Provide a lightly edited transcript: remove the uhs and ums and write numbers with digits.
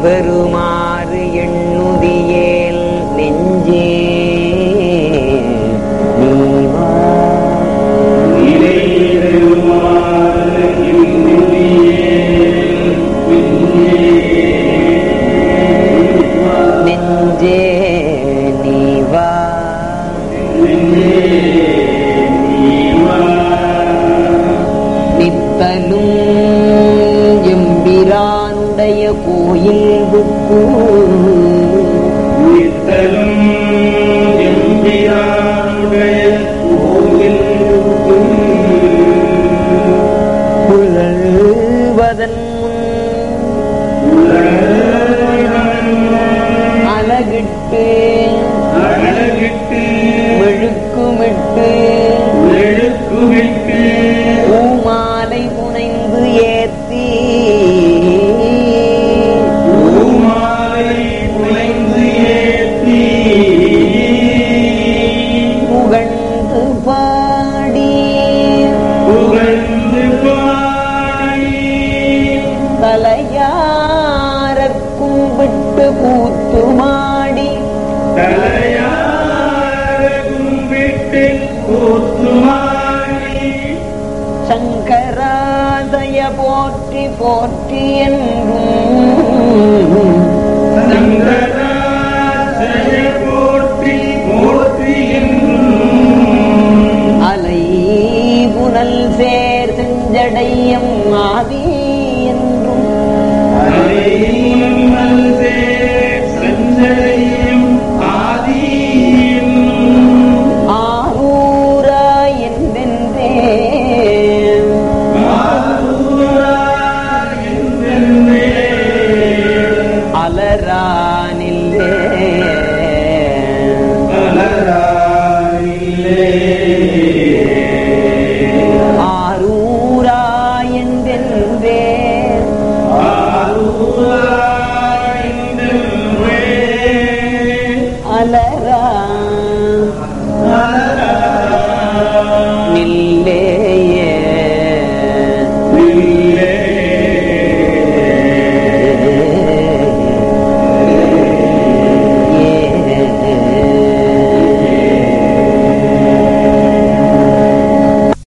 பெறுமாறு எண்ணுதியேல் நெஞ்சே நீவா நெஞ்சே நீவா நித்தலும் எம்பிரானுடைய கோயில் புக்கு நித்தலும் எம்பிரானுடைய கோயில் புகழ்வதன் அழகிட்டு மெழுக்குமிட்டு பூமாலை புனைந்து ஏத்தி புகழ்ந்து பாடி தலையாரக்கும் விட்டு கூத்துமாடி சங்கராதய போற்றி போற்றி என்றும் அலை புனல் சேர் செஞ்சடையம் ஆதி என்றும் ஆரூரா என்றென்றே அலரானில்லே ஆரூரா என்றென்றே அலரானில்லே